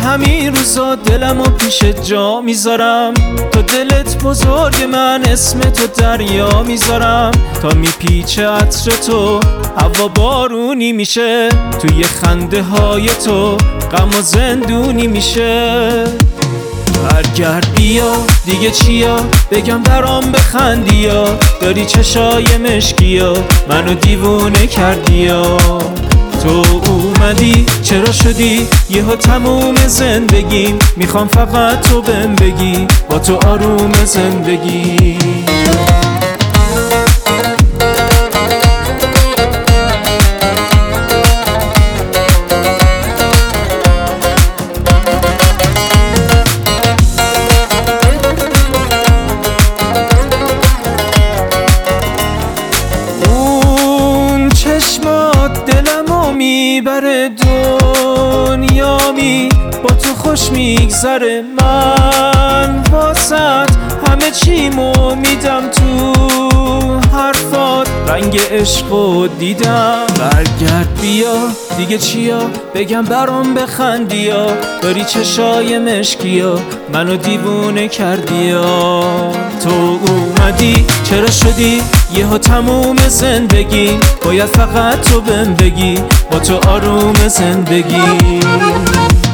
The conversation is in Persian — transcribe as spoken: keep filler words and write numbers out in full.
همین روزا دلمو پیش جا میذارم، تا دلت بزرگ من اسم تو دریا میذارم، تا میپیچه عطر تو هوا بارونی میشه، توی خنده های تو غم و زندونی میشه. برگرد بیا دیگه چیا بگم برام بخندی یا داری چشای مشکیا منو دیوونه کردی یا تو اومدی چرا شدی یهو تموم زندگیم، میخوام فقط تو بهم بگی با تو آروم زندگی. دلمو میبره دنیامی با تو خوش میگذره، من واسط همه چیمو میدم تو حرفات رنگ عشقو دیدم. برگرد بیا دیگه چیا بگم برام بخندی یا داری چشای مشکیا منو دیوونه کردی یا تو اومدی چرا شدی یهو تموم زندگی، باید فقط تو بهم بگی با تو آروم زندگی.